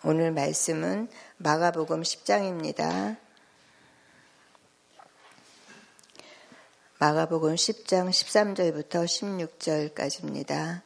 오늘 말씀은 마가복음 10장입니다. 마가복음 10장 13절부터 16절까지입니다.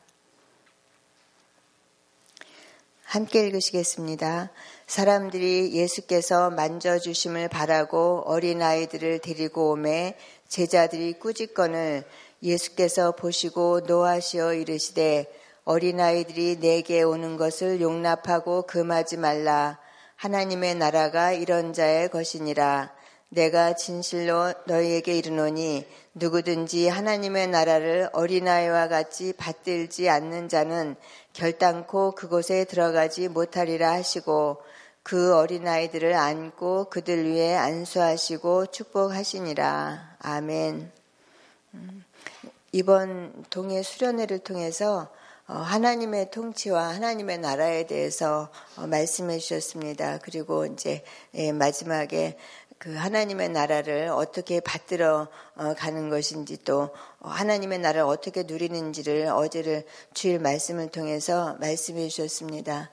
함께 읽으시겠습니다. 사람들이 예수께서 만져주심을 바라고 어린아이들을 데리고 오매 제자들이 꾸짖거늘 예수께서 보시고 노하시어 이르시되 어린아이들이 내게 오는 것을 용납하고 금하지 말라. 하나님의 나라가 이런 자의 것이니라. 내가 진실로 너희에게 이르노니 누구든지 하나님의 나라를 어린아이와 같이 받들지 않는 자는 결단코 그곳에 들어가지 못하리라 하시고 그 어린아이들을 안고 그들 위에 안수하시고 축복하시니라. 아멘. 이번 동해 수련회를 통해서 하나님의 통치와 하나님의 나라에 대해서 말씀해 주셨습니다. 그리고 이제 마지막에 그 하나님의 나라를 어떻게 받들어 가는 것인지 또 하나님의 나라를 어떻게 누리는지를 어제를 주일 말씀을 통해서 말씀해 주셨습니다.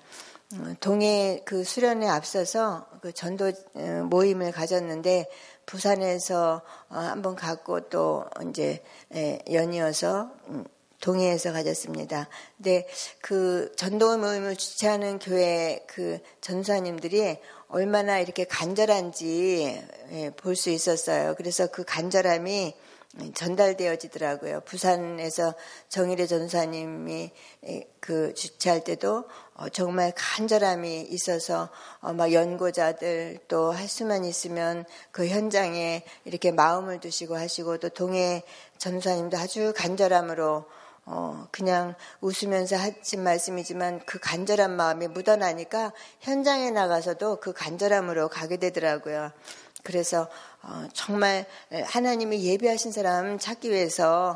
동해 그 수련에 앞서서 그 전도 모임을 가졌는데 부산에서 한번 갔고 또 이제 연이어서 동해에서 가졌습니다. 근데 그 전도 모임을 주최하는 교회 그 전사님들이 얼마나 이렇게 간절한지 볼 수 있었어요. 그래서 그 간절함이 전달되어지더라고요. 부산에서 정일의 전사님이 그 주최할 때도 정말 간절함이 있어서 막 연고자들 또 할 수만 있으면 그 현장에 이렇게 마음을 두시고 하시고 또 동해 전사님도 아주 간절함으로 그냥 웃으면서 하신 말씀이지만 그 간절한 마음이 묻어나니까 현장에 나가서도 그 간절함으로 가게 되더라고요. 그래서 정말 하나님이 예비하신 사람 찾기 위해서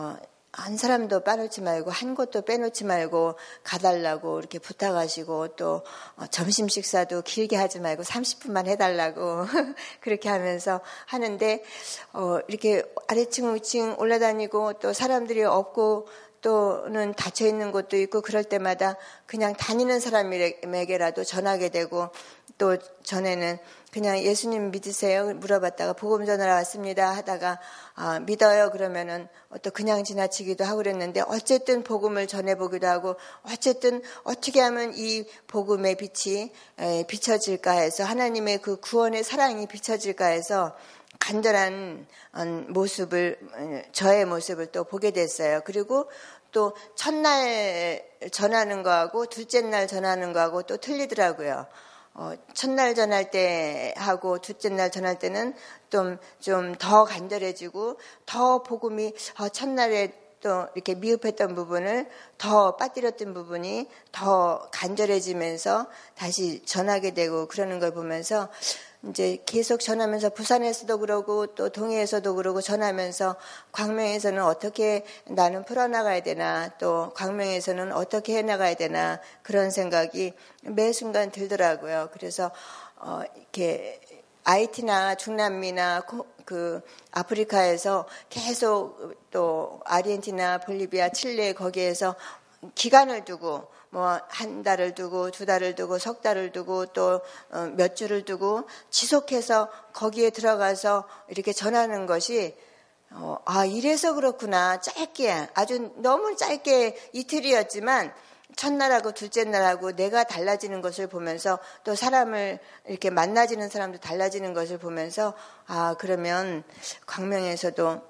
한 사람도 빠놓지 말고 한 곳도 빼놓지 말고 가달라고 이렇게 부탁하시고 또 점심 식사도 길게 하지 말고 30분만 해달라고 그렇게 하면서 하는데 이렇게 아래층 위층 올라다니고 또 사람들이 없고 또는 닫혀 있는 곳도 있고 그럴 때마다 그냥 다니는 사람에게라도 전하게 되고 또 전에는 그냥 예수님 믿으세요? 물어봤다가 복음 전하러 왔습니다 하다가 믿어요 그러면은 또 그냥 지나치기도 하고 그랬는데 어쨌든 복음을 전해보기도 하고 어쨌든 어떻게 하면 이 복음의 빛이 비춰질까 해서 하나님의 그 구원의 사랑이 비춰질까 해서 간절한 모습을 저의 모습을 또 보게 됐어요. 그리고 또 첫날 전하는 거하고 둘째 날 전하는 거하고 또 틀리더라고요. 첫날 전할 때 하고 둘째 날 전할 때는 좀 더 간절해지고 더 복음이 첫날에 또 이렇게 미흡했던 부분을 더 빠뜨렸던 부분이 더 간절해지면서 다시 전하게 되고 그러는 걸 보면서 이제 계속 전하면서 부산에서도 그러고 또 동해에서도 그러고 전하면서 광명에서는 어떻게 나는 풀어나가야 되나 또 광명에서는 어떻게 해나가야 되나 그런 생각이 매 순간 들더라고요. 그래서 이렇게 IT나 중남미나 그 아프리카에서 계속 또 아르헨티나, 볼리비아, 칠레 거기에서 기간을 두고 뭐 한 달을 두고 두 달을 두고 석 달을 두고 또 몇 주를 두고 지속해서 거기에 들어가서 이렇게 전하는 것이 이래서 그렇구나. 짧게 아주 너무 짧게 이틀이었지만 첫날하고 둘째 날하고 내가 달라지는 것을 보면서 또 사람을 이렇게 만나지는 사람도 달라지는 것을 보면서 그러면 광명에서도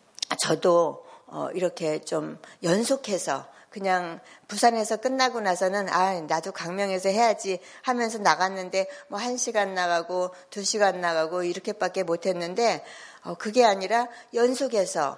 저도 이렇게 좀 연속해서 그냥 부산에서 끝나고 나서는 나도 광명에서 해야지 하면서 나갔는데 뭐 1시간 나가고 2시간 나가고 이렇게밖에 못했는데 그게 아니라 연속해서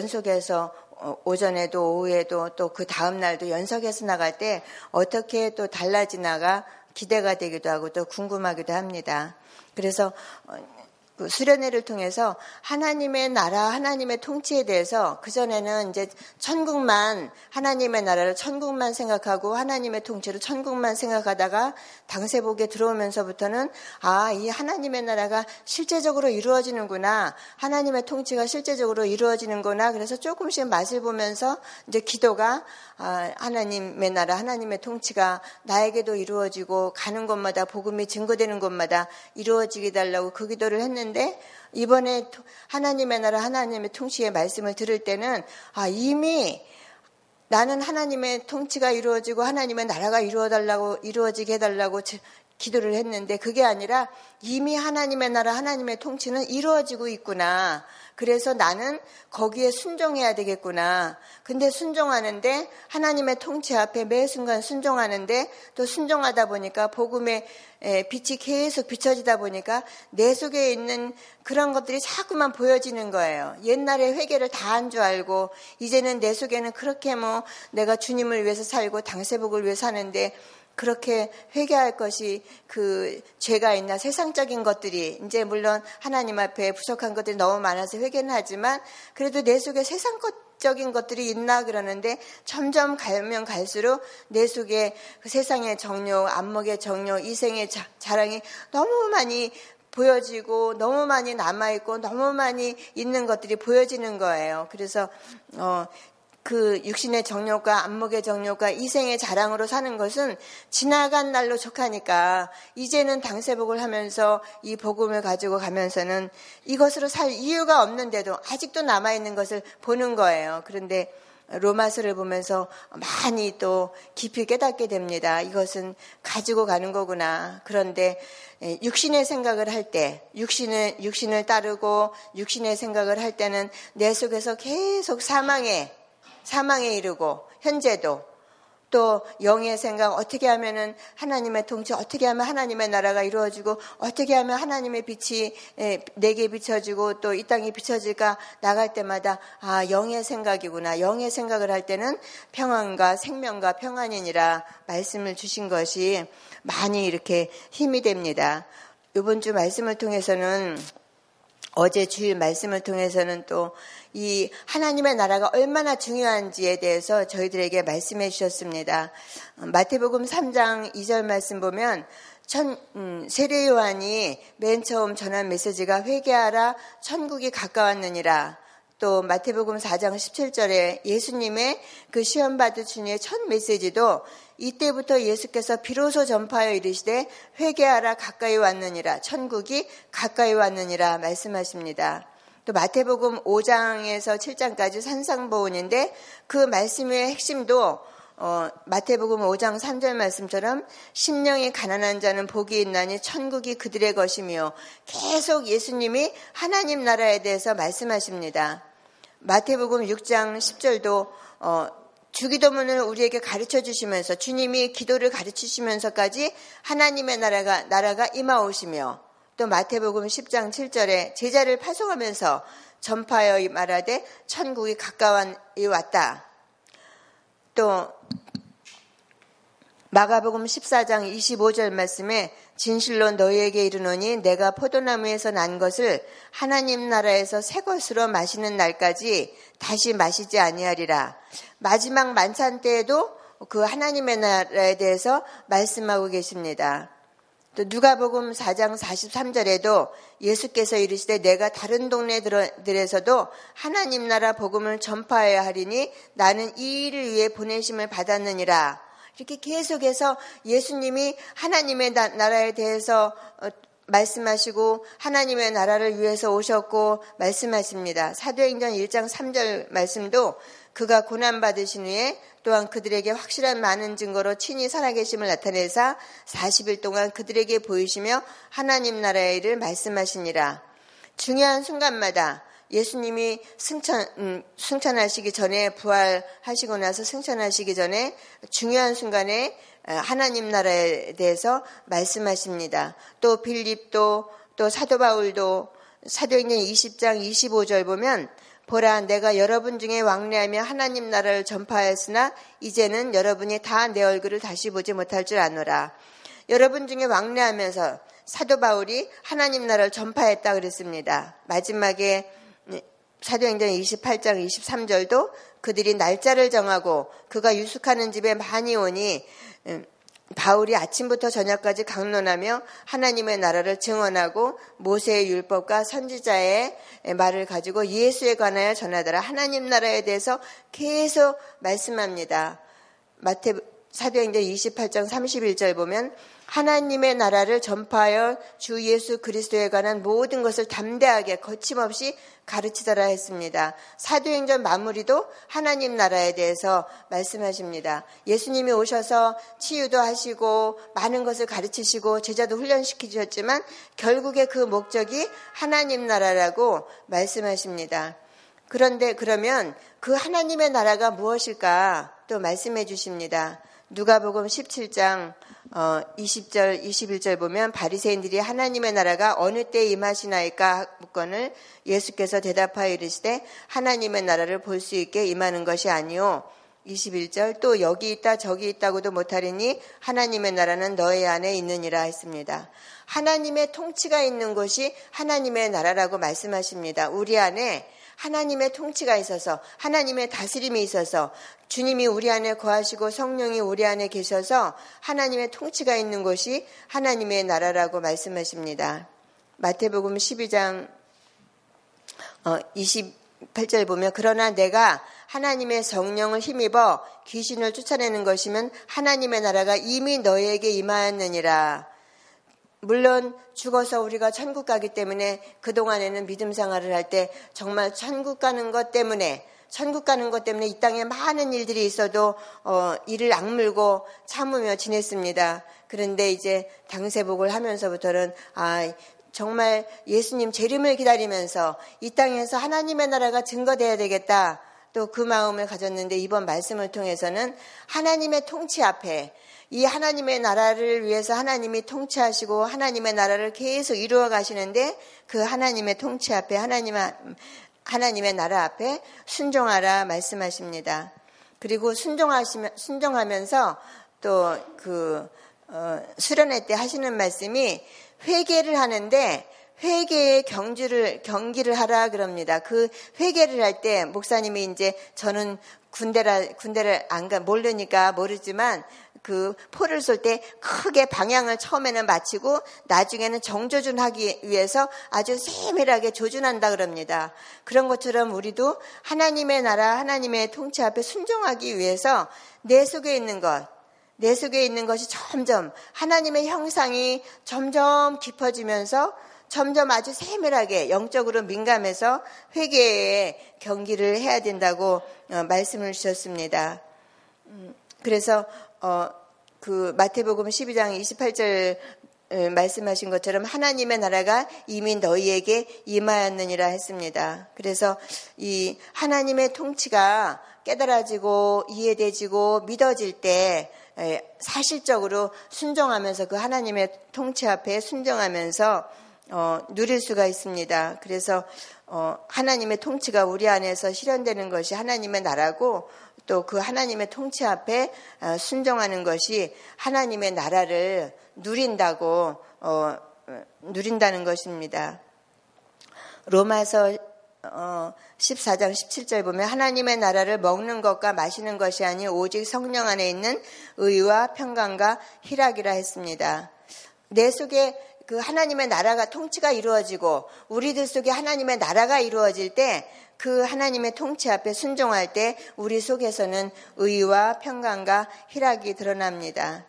오전에도 오후에도 또 그 다음 날도 연속해서 나갈 때 어떻게 또 달라지나가 기대가 되기도 하고 또 궁금하기도 합니다. 그래서 그 수련회를 통해서 하나님의 나라, 하나님의 통치에 대해서 그전에는 이제 천국만, 하나님의 나라를 천국만 생각하고 하나님의 통치를 천국만 생각하다가 당세복에 들어오면서부터는 이 하나님의 나라가 실제적으로 이루어지는구나. 하나님의 통치가 실제적으로 이루어지는구나. 그래서 조금씩 맛을 보면서 이제 기도가 하나님의 나라, 하나님의 통치가 나에게도 이루어지고 가는 곳마다 복음이 증거되는 곳마다 이루어지게 달라고 그 기도를 했는데 이번에 하나님의 나라, 하나님의 통치의 말씀을 들을 때는 이미 나는 하나님의 통치가 이루어지고 하나님의 나라가 이루어지게 해달라고 기도를 했는데 그게 아니라 이미 하나님의 나라, 하나님의 통치는 이루어지고 있구나. 그래서 나는 거기에 순종해야 되겠구나. 근데 순종하는데 하나님의 통치 앞에 매 순간 순종하는데 또 순종하다 보니까 복음의 빛이 계속 비춰지다 보니까 내 속에 있는 그런 것들이 자꾸만 보여지는 거예요. 옛날에 회개를 다 한 줄 알고 이제는 내 속에는 그렇게 내가 주님을 위해서 살고 당세복을 위해서 사는데 그렇게 회개할 것이 그 죄가 있나 세상적인 것들이 이제 물론 하나님 앞에 부족한 것들이 너무 많아서 회개는 하지만 그래도 내 속에 세상적인 것들이 있나 그러는데 점점 가면 갈수록 내 속에 그 세상의 정욕, 안목의 정욕, 이생의 자랑이 너무 많이 보여지고 너무 많이 남아있고 너무 많이 있는 것들이 보여지는 거예요. 그래서 그 육신의 정욕과 안목의 정욕과 이생의 자랑으로 사는 것은 지나간 날로 족하니까 이제는 당세복을 하면서 이 복음을 가지고 가면서는 이것으로 살 이유가 없는데도 아직도 남아있는 것을 보는 거예요. 그런데 로마서를 보면서 많이 또 깊이 깨닫게 됩니다. 이것은 가지고 가는 거구나. 그런데 육신의 생각을 할 때, 육신을 따르고 육신의 생각을 할 때는 내 속에서 계속 사망에 이르고 현재도 또 영의 생각 어떻게 하면은 하나님의 통치 어떻게 하면 하나님의 나라가 이루어지고 어떻게 하면 하나님의 빛이 내게 비춰지고 또 이 땅이 비춰질까 나갈 때마다 영의 생각이구나. 영의 생각을 할 때는 평안과 생명과 평안이니라 말씀을 주신 것이 많이 이렇게 힘이 됩니다. 이번 주 말씀을 통해서는 어제 주일 말씀을 통해서는 또 이 하나님의 나라가 얼마나 중요한지에 대해서 저희들에게 말씀해 주셨습니다. 마태복음 3장 2절 말씀 보면 세례 요한이 맨 처음 전한 메시지가 회개하라 천국이 가까웠느니라. 또 마태복음 4장 17절에 예수님의 그 시험받을 주님의 첫 메시지도 이때부터 예수께서 비로소 전파하여 이르시되 회개하라 가까이 왔느니라 천국이 가까이 왔느니라 말씀하십니다. 또 마태복음 5장에서 7장까지 산상보훈인데 그 말씀의 핵심도 마태복음 5장 3절 말씀처럼 심령이 가난한 자는 복이 있나니 천국이 그들의 것이며 계속 예수님이 하나님 나라에 대해서 말씀하십니다. 마태복음 6장 10절도 주기도문을 우리에게 가르쳐 주시면서 주님이 기도를 가르치시면서까지 하나님의 나라가 임하오시며 또 마태복음 10장 7절에 제자를 파송하면서 전파하여 말하되 천국이 가까이 왔다. 또 마가복음 14장 25절 말씀에 진실로 너희에게 이르노니 내가 포도나무에서 난 것을 하나님 나라에서 새 것으로 마시는 날까지 다시 마시지 아니하리라. 마지막 만찬 때에도 그 하나님의 나라에 대해서 말씀하고 계십니다. 또 누가복음 4장 43절에도 예수께서 이르시되 내가 다른 동네들에서도 하나님 나라 복음을 전파해야 하리니 나는 이 일을 위해 보내심을 받았느니라. 이렇게 계속해서 예수님이 하나님의 나라에 대해서 말씀하시고 하나님의 나라를 위해서 오셨고 말씀하십니다. 사도행전 1장 3절 말씀도 그가 고난받으신 후에 또한 그들에게 확실한 많은 증거로 친히 살아계심을 나타내사 40일 동안 그들에게 보이시며 하나님 나라의 일을 말씀하시니라. 중요한 순간마다 예수님이 승천하시기 전에 부활하시고 나서 승천하시기 전에 중요한 순간에 하나님 나라에 대해서 말씀하십니다. 또 빌립도 또 사도 바울도 사도행전 20장 25절 보면 보라 내가 여러분 중에 왕래하며 하나님 나라를 전파하였으나 이제는 여러분이 다 내 얼굴을 다시 보지 못할 줄 아노라. 여러분 중에 왕래하면서 사도 바울이 하나님 나라를 전파했다 그랬습니다. 마지막에 사도행전 28장 23절도 그들이 날짜를 정하고 그가 유숙하는 집에 많이 오니 바울이 아침부터 저녁까지 강론하며 하나님의 나라를 증언하고 모세의 율법과 선지자의 말을 가지고 예수에 관하여 전하더라. 하나님 나라에 대해서 계속 말씀합니다. 사도행전 28장 31절 보면 하나님의 나라를 전파하여 주 예수 그리스도에 관한 모든 것을 담대하게 거침없이 가르치더라 했습니다. 사도행전 마무리도 하나님 나라에 대해서 말씀하십니다. 예수님이 오셔서 치유도 하시고 많은 것을 가르치시고 제자도 훈련시키셨지만 결국에 그 목적이 하나님 나라라고 말씀하십니다. 그런데 그러면 그 하나님의 나라가 무엇일까 또 말씀해 주십니다. 누가복음 17장 20절 21절 보면 바리새인들이 하나님의 나라가 어느 때에 임하시나이까 묻거늘 예수께서 대답하여 이르시되 하나님의 나라를 볼 수 있게 임하는 것이 아니요 21절 또 여기 있다 저기 있다고도 못하리니 하나님의 나라는 너희 안에 있느니라 했습니다. 하나님의 통치가 있는 곳이 하나님의 나라라고 말씀하십니다. 우리 안에 하나님의 통치가 있어서 하나님의 다스림이 있어서 주님이 우리 안에 거하시고 성령이 우리 안에 계셔서 하나님의 통치가 있는 곳이 하나님의 나라라고 말씀하십니다. 마태복음 12장 28절 보면 그러나 내가 하나님의 성령을 힘입어 귀신을 쫓아내는 것이면 하나님의 나라가 이미 너희에게 임하였느니라. 물론 죽어서 우리가 천국 가기 때문에 그동안에는 믿음 생활을 할 때 정말 천국 가는 것 때문에 이 땅에 많은 일들이 있어도 이를 악물고 참으며 지냈습니다. 그런데 이제 당세복을 하면서부터는 정말 예수님 재림을 기다리면서 이 땅에서 하나님의 나라가 증거돼야 되겠다. 또 그 마음을 가졌는데 이번 말씀을 통해서는 하나님의 통치 앞에 이 하나님의 나라를 위해서 하나님이 통치하시고 하나님의 나라를 계속 이루어 가시는데 그 하나님의 통치 앞에 하나님의 나라 앞에 순종하라 말씀하십니다. 그리고 순종하면서 또 수련회 때 하시는 말씀이 회개를 하는데 회개의 경기를 하라 그럽니다. 그 회개를 할 때 목사님이 이제 저는 군대를 모르니까 모르지만 그 포를 쏠 때 크게 방향을 처음에는 맞추고 나중에는 정조준하기 위해서 아주 세밀하게 조준한다 그럽니다. 그런 것처럼 우리도 하나님의 나라, 하나님의 통치 앞에 순종하기 위해서 내 속에 있는 것이 점점 하나님의 형상이 점점 깊어지면서 점점 아주 세밀하게 영적으로 민감해서 회개의 경기를 해야 된다고 말씀을 주셨습니다. 그래서 그 마태복음 12장 28절 말씀하신 것처럼 하나님의 나라가 이미 너희에게 임하였느니라 했습니다. 그래서 이 하나님의 통치가 깨달아지고 이해되지고 믿어질 때 사실적으로 순종하면서 그 하나님의 통치 앞에 순종하면서 누릴 수가 있습니다. 그래서 하나님의 통치가 우리 안에서 실현되는 것이 하나님의 나라고 또 그 하나님의 통치 앞에 순종하는 것이 하나님의 나라를 누린다는 것입니다. 로마서 14장 17절 보면 하나님의 나라를 먹는 것과 마시는 것이 아니 오직 성령 안에 있는 의와 평강과 희락이라 했습니다. 내 속에 그 하나님의 나라가 통치가 이루어지고 우리들 속에 하나님의 나라가 이루어질 때 그 하나님의 통치 앞에 순종할 때 우리 속에서는 의와 평강과 희락이 드러납니다.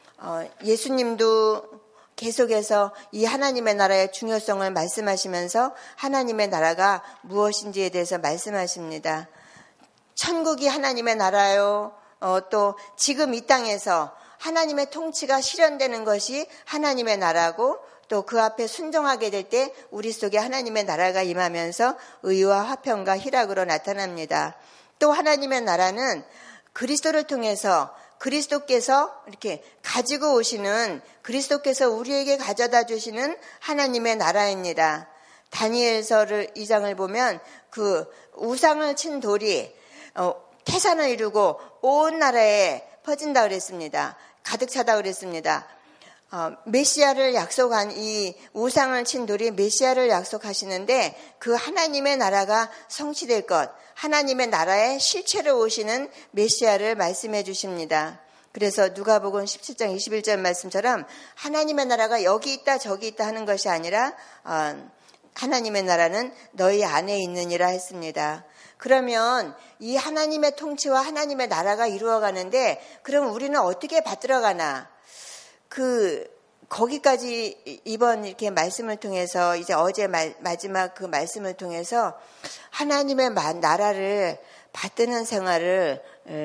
예수님도 계속해서 이 하나님의 나라의 중요성을 말씀하시면서 하나님의 나라가 무엇인지에 대해서 말씀하십니다. 천국이 하나님의 나라요. 또 지금 이 땅에서 하나님의 통치가 실현되는 것이 하나님의 나라고 또 그 앞에 순종하게 될 때 우리 속에 하나님의 나라가 임하면서 의와 화평과 희락으로 나타납니다. 또 하나님의 나라는 그리스도를 통해서 그리스도께서 이렇게 가지고 오시는 그리스도께서 우리에게 가져다 주시는 하나님의 나라입니다. 다니엘서를 2장을 보면 그 우상을 친 돌이 태산을 이루고 온 나라에 퍼진다 그랬습니다. 가득 차다 그랬습니다. 메시아를 약속한 이 우상을 친 돌이 메시아를 약속하시는데 그 하나님의 나라가 성취될 것, 하나님의 나라의 실체로 오시는 메시아를 말씀해 주십니다. 그래서 누가복음 17장 21절 말씀처럼 하나님의 나라가 여기 있다 저기 있다 하는 것이 아니라 하나님의 나라는 너희 안에 있느니라 했습니다. 그러면 이 하나님의 통치와 하나님의 나라가 이루어가는데 그럼 우리는 어떻게 받들어가나? 거기까지 이번 이렇게 말씀을 통해서 이제 어제 마지막 그 말씀을 통해서 하나님의 나라를 받드는 생활을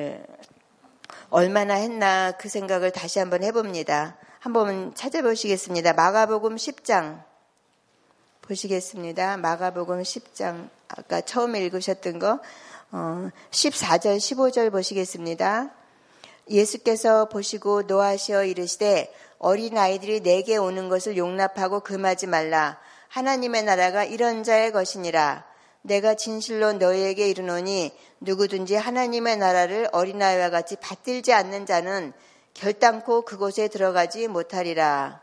얼마나 했나 그 생각을 다시 한번 해봅니다. 한번 찾아보시겠습니다. 마가복음 10장 보시겠습니다. 마가복음 10장 아까 처음에 읽으셨던 거 14절 15절 보시겠습니다. 예수께서 보시고 노하시어 이르시되 어린아이들이 내게 오는 것을 용납하고 금하지 말라. 하나님의 나라가 이런 자의 것이니라. 내가 진실로 너희에게 이르노니 누구든지 하나님의 나라를 어린아이와 같이 받들지 않는 자는 결단코 그곳에 들어가지 못하리라.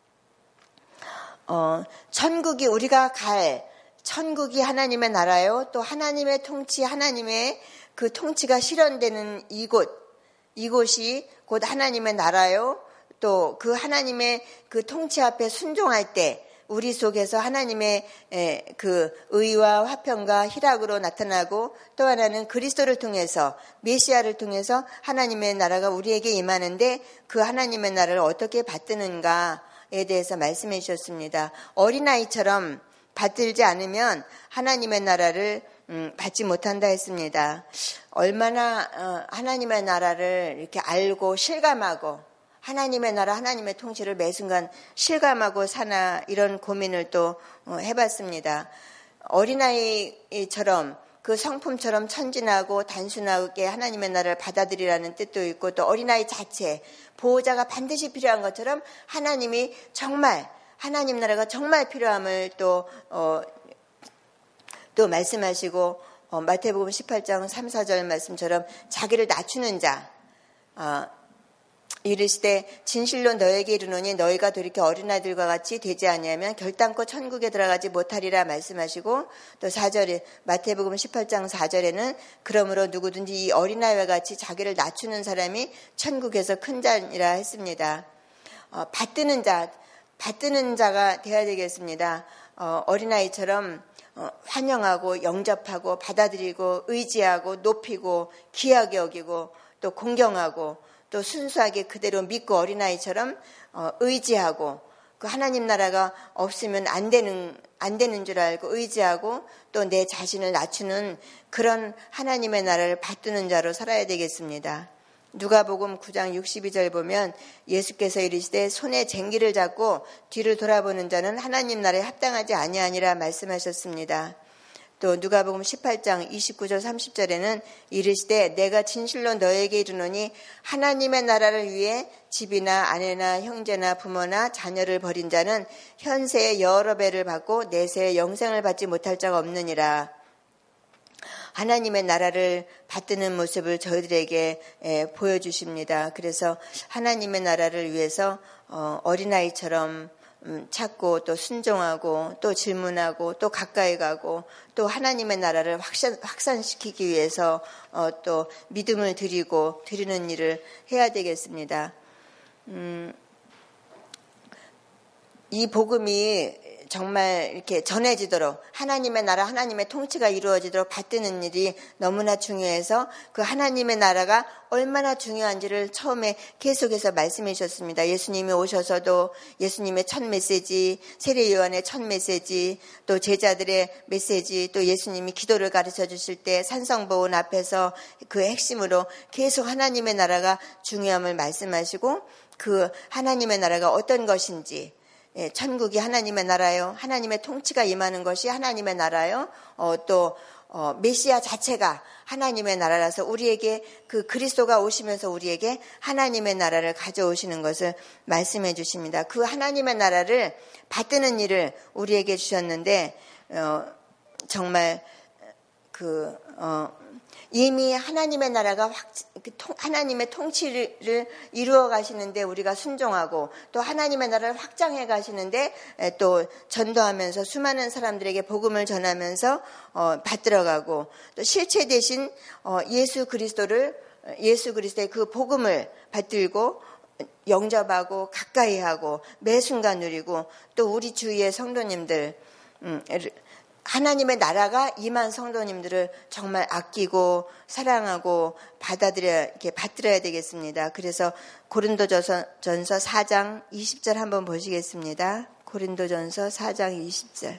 천국이 우리가 갈 천국이 하나님의 나라요. 또 하나님의 통치, 하나님의 그 통치가 실현되는 이곳이 곧 하나님의 나라요. 또 그 하나님의 그 통치 앞에 순종할 때 우리 속에서 하나님의 그 의와 화평과 희락으로 나타나고 또 하나는 그리스도를 통해서 메시아를 통해서 하나님의 나라가 우리에게 임하는데 그 하나님의 나라를 어떻게 받드는가에 대해서 말씀해 주셨습니다. 어린아이처럼 받들지 않으면 하나님의 나라를 받지 못한다 했습니다. 얼마나 하나님의 나라를 이렇게 알고 실감하고 하나님의 나라, 하나님의 통치를 매 순간 실감하고 사나 이런 고민을 또 해봤습니다. 어린아이처럼 그 성품처럼 천진하고 단순하게 하나님의 나라를 받아들이라는 뜻도 있고 또 어린아이 자체, 보호자가 반드시 필요한 것처럼 하나님이 정말 하나님 나라가 정말 필요함을 또 말씀하시고 마태복음 18장 3, 4절 말씀처럼 자기를 낮추는 자 이르시되 진실로 너에게 이르노니 너희가 돌이켜 어린아이들과 같이 되지 아니하면 결단코 천국에 들어가지 못하리라 말씀하시고 또 4절에 마태복음 18장 4절에는 그러므로 누구든지 이 어린아이와 같이 자기를 낮추는 사람이 천국에서 큰 자니라 했습니다. 받드는 자가 되어야 되겠습니다. 어린아이처럼 환영하고 영접하고 받아들이고 의지하고 높이고 귀하게 여기고 또 공경하고 또 순수하게 그대로 믿고 어린아이처럼 의지하고 그 하나님 나라가 없으면 안 되는 줄 알고 의지하고 또 내 자신을 낮추는 그런 하나님의 나라를 받드는 자로 살아야 되겠습니다. 누가복음 9장 62절 보면 예수께서 이르시되 손에 쟁기를 잡고 뒤를 돌아보는 자는 하나님 나라에 합당하지 아니하니라 말씀하셨습니다. 또 누가복음 18장 29절 30절에는 이르시되 내가 진실로 너에게 이르노니 하나님의 나라를 위해 집이나 아내나 형제나 부모나 자녀를 버린 자는 현세에 여러 배를 받고 내세에 영생을 받지 못할 자가 없느니라. 하나님의 나라를 받드는 모습을 저희들에게 보여주십니다. 그래서 하나님의 나라를 위해서 어린아이처럼 찾고 또 순종하고 또 질문하고 또 가까이 가고 또 하나님의 나라를 확산시키기 위해서 또 믿음을 드리는 일을 해야 되겠습니다. 이 복음이 정말 이렇게 전해지도록 하나님의 나라, 하나님의 통치가 이루어지도록 받드는 일이 너무나 중요해서 그 하나님의 나라가 얼마나 중요한지를 처음에 계속해서 말씀해 주셨습니다. 예수님이 오셔서도 예수님의 첫 메시지, 세례 요한의 첫 메시지, 또 제자들의 메시지, 또 예수님이 기도를 가르쳐 주실 때 산성보훈 앞에서 그 핵심으로 계속 하나님의 나라가 중요함을 말씀하시고 그 하나님의 나라가 어떤 것인지 천국이 하나님의 나라요. 하나님의 통치가 임하는 것이 하나님의 나라요. 또 메시아 자체가 하나님의 나라라서 우리에게 그 그리스도가 오시면서 우리에게 하나님의 나라를 가져오시는 것을 말씀해 주십니다. 그 하나님의 나라를 받드는 일을 우리에게 주셨는데 정말 이미 하나님의 나라가 하나님의 통치를 이루어 가시는데 우리가 순종하고 또 하나님의 나라를 확장해 가시는데 또 전도하면서 수많은 사람들에게 복음을 전하면서 받들어가고 또 실체 대신 예수 그리스도의 그 복음을 받들고 영접하고 가까이 하고 매 순간 누리고 또 우리 주위의 성도님들 하나님의 나라가 임한 성도님들을 정말 아끼고 사랑하고 받들어야 되겠습니다. 그래서 고린도전서 4장 20절 한번 보시겠습니다. 고린도전서 4장 20절.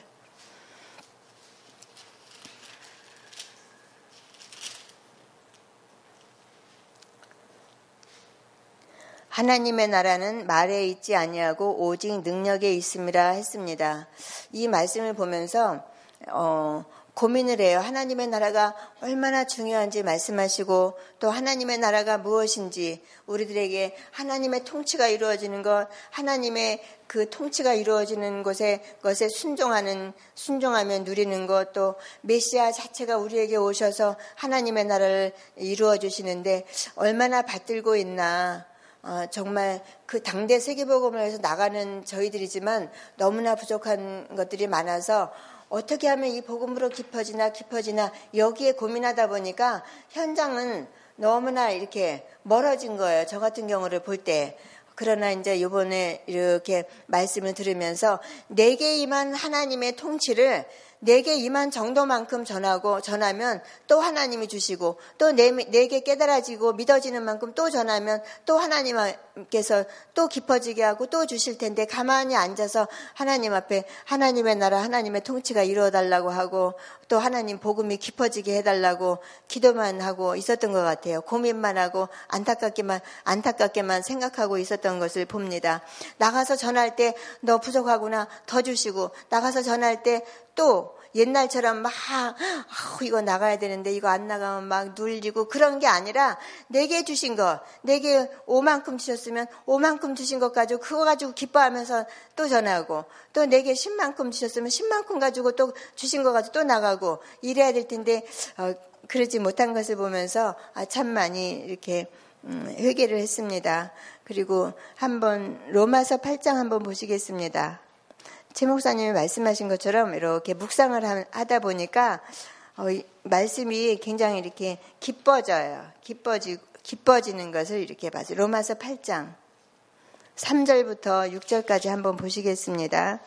하나님의 나라는 말에 있지 아니하고 오직 능력에 있음이라 했습니다. 이 말씀을 보면서 고민을 해요. 하나님의 나라가 얼마나 중요한지 말씀하시고 또 하나님의 나라가 무엇인지 우리들에게 하나님의 통치가 이루어지는 것, 하나님의 그 통치가 이루어지는 것에 순종하며 누리는 것, 또 메시아 자체가 우리에게 오셔서 하나님의 나라를 이루어 주시는데 얼마나 받들고 있나. 정말 그 당대 세계복음을 해서 나가는 저희들이지만 너무나 부족한 것들이 많아서 어떻게 하면 이 복음으로 깊어지나 여기에 고민하다 보니까 현장은 너무나 이렇게 멀어진 거예요. 저 같은 경우를 볼 때. 그러나 이제 이번에 이렇게 말씀을 들으면서 내게 임한 하나님의 통치를 내게 임한 정도만큼 전하면 또 하나님이 주시고 또 내게 깨달아지고 믿어지는 만큼 또 전하면 또 하나님께서 또 깊어지게 하고 또 주실 텐데 가만히 앉아서 하나님 앞에 하나님의 나라 하나님의 통치가 이루어달라고 하고 또 하나님 복음이 깊어지게 해달라고 기도만 하고 있었던 것 같아요. 고민만 하고 안타깝게만 생각하고 있었던 것을 봅니다. 나가서 전할 때 너 부족하구나 더 주시고 나가서 전할 때 또 옛날처럼 막 이거 나가야 되는데 이거 안 나가면 막 눌리고 그런 게 아니라 내게 주신 것, 내게 5만큼 주셨으면 5만큼 주신 것 가지고 그거 가지고 기뻐하면서 또 전하고 또 내게 10만큼 주셨으면 10만큼 가지고 또 주신 것 가지고 또 나가고 이래야 될 텐데 그러지 못한 것을 보면서 참 많이 이렇게 회개를 했습니다. 그리고 한번 로마서 8장 한번 보시겠습니다. 최 목사님이 말씀하신 것처럼 이렇게 묵상을 하다 보니까 말씀이 굉장히 이렇게 기뻐지는 것을 이렇게 봐서 로마서 8장 3절부터 6절까지 한번 보시겠습니다.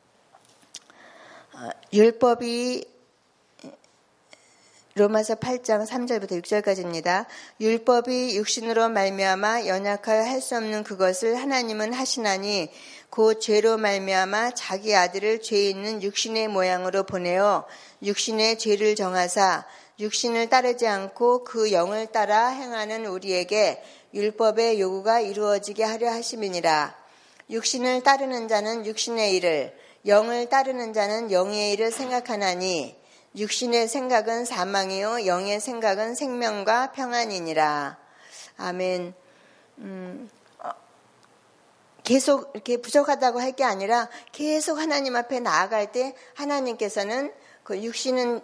로마서 8장 3절부터 6절까지입니다. 율법이 육신으로 말미암아 연약하여 할 수 없는 그것을 하나님은 하시나니 곧 죄로 말미암아 자기 아들을 죄 있는 육신의 모양으로 보내어 육신의 죄를 정하사 육신을 따르지 않고 그 영을 따라 행하는 우리에게 율법의 요구가 이루어지게 하려 하심이니라. 육신을 따르는 자는 육신의 일을 영을 따르는 자는 영의 일을 생각하나니 육신의 생각은 사망이요 영의 생각은 생명과 평안이니라. 아멘. 계속 이렇게 부족하다고 할 게 아니라 계속 하나님 앞에 나아갈 때 하나님께서는 그 육신은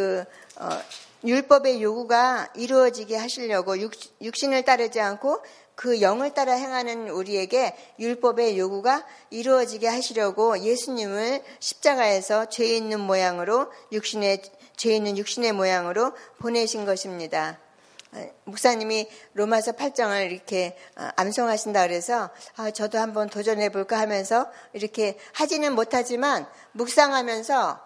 율법의 요구가 이루어지게 하시려고 육신을 따르지 않고 그 영을 따라 행하는 우리에게 율법의 요구가 이루어지게 하시려고 예수님을 십자가에서 죄 있는 육신의 모양으로 보내신 것입니다. 목사님이 로마서 8장을 이렇게 암송하신다 그래서 저도 한번 도전해 볼까 하면서 이렇게 하지는 못하지만 묵상하면서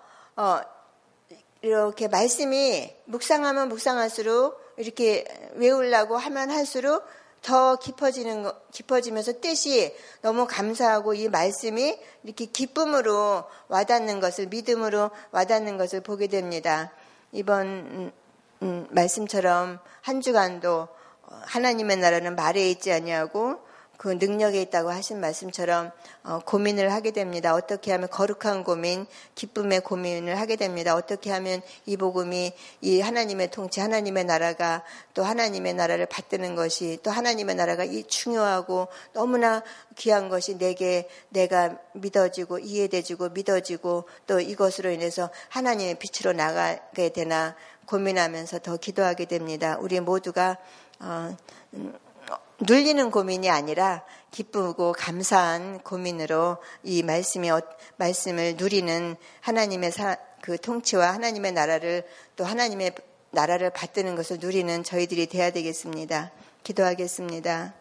이렇게 말씀이 묵상하면 묵상할수록 이렇게 외우려고 하면 할수록 더 깊어지면서 뜻이 너무 감사하고 이 말씀이 이렇게 기쁨으로 와닿는 것을 믿음으로 와닿는 것을 보게 됩니다. 이번 말씀처럼 한 주간도 하나님의 나라는 말에 있지 아니하고 그 능력에 있다고 하신 말씀처럼 고민을 하게 됩니다. 어떻게 하면 거룩한 고민, 기쁨의 고민을 하게 됩니다. 어떻게 하면 이 복음이 이 하나님의 통치, 하나님의 나라가 또 하나님의 나라를 받드는 것이 또 하나님의 나라가 이 중요하고 너무나 귀한 것이 내가 믿어지고 이해되지고 믿어지고 또 이것으로 인해서 하나님의 빛으로 나가게 되나 고민하면서 더 기도하게 됩니다. 우리 모두가 눌리는 고민이 아니라 기쁘고 감사한 고민으로 이 말씀을 누리는 하나님의 그 통치와 하나님의 나라를 또 하나님의 나라를 받드는 것을 누리는 저희들이 되어야 되겠습니다. 기도하겠습니다.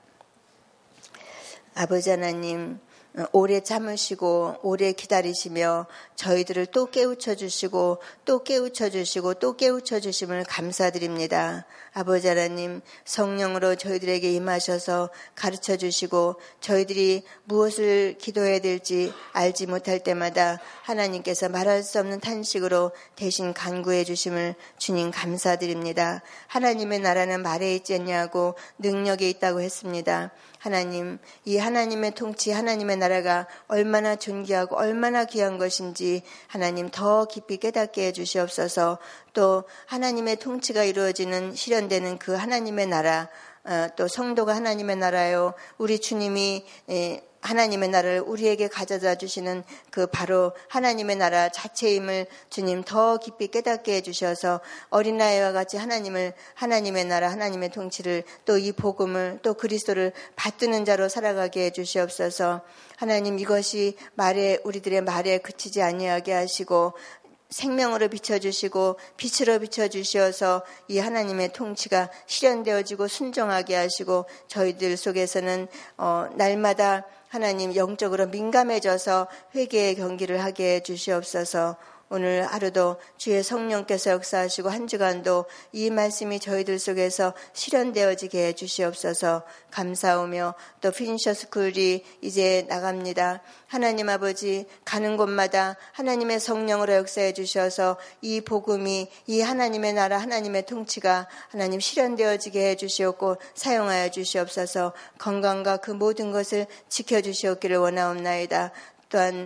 아버지 하나님, 오래 참으시고 오래 기다리시며 저희들을 또 깨우쳐 주시고 또 깨우쳐 주시고 또 깨우쳐 주심을 감사드립니다. 아버지 하나님, 성령으로 저희들에게 임하셔서 가르쳐 주시고 저희들이 무엇을 기도해야 될지 알지 못할 때마다 하나님께서 말할 수 없는 탄식으로 대신 간구해 주심을 주님 감사드립니다. 하나님의 나라는 말에 있지 않냐고 능력에 있다고 했습니다. 하나님, 이 하나님의 통치, 하나님의 나라가 얼마나 존귀하고 얼마나 귀한 것인지 하나님 더 깊이 깨닫게 해주시옵소서. 또 하나님의 통치가 이루어지는 실현되는 그 하나님의 나라, 또 성도가 하나님의 나라요, 우리 주님이 하나님의 나라를 우리에게 가져다 주시는 그 바로 하나님의 나라 자체임을 주님 더 깊이 깨닫게 해주셔서 어린아이와 같이 하나님의 나라, 하나님의 통치를 또 이 복음을 또 그리스도를 받드는 자로 살아가게 해주시옵소서. 하나님, 이것이 우리들의 말에 그치지 아니하게 하시고 생명으로 비춰주시고 빛으로 비춰주셔서 이 하나님의 통치가 실현되어지고 순종하게 하시고 저희들 속에서는 날마다 하나님 영적으로 민감해져서 회개의 경기를 하게 해주시옵소서. 오늘 하루도 주의 성령께서 역사하시고 한 주간도 이 말씀이 저희들 속에서 실현되어지게 해주시옵소서. 감사하며 또 피니셔 스쿨이 이제 나갑니다. 하나님 아버지, 가는 곳마다 하나님의 성령으로 역사해 주셔서 이 복음이 이 하나님의 나라, 하나님의 통치가 하나님 실현되어지게 해주시옵고 사용하여 주시옵소서. 건강과 그 모든 것을 지켜주시옵기를 원하옵나이다. 또한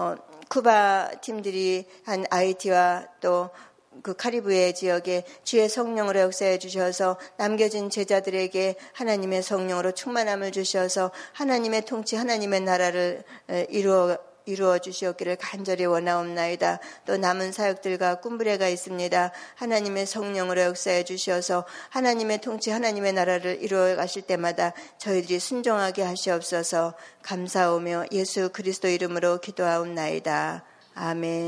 쿠바 팀들이 한 아이티와 또 그 카리브해 지역에 주의 성령으로 역사해 주셔서 남겨진 제자들에게 하나님의 성령으로 충만함을 주셔서 하나님의 통치, 하나님의 나라를 이루어 주시옵기를 간절히 원하옵나이다. 또 남은 사역들과 꿈부레가 있습니다. 하나님의 성령으로 역사해 주셔서 하나님의 통치, 하나님의 나라를 이루어 가실 때마다 저희들이 순종하게 하시옵소서. 감사하며 예수 그리스도 이름으로 기도하옵나이다. 아멘.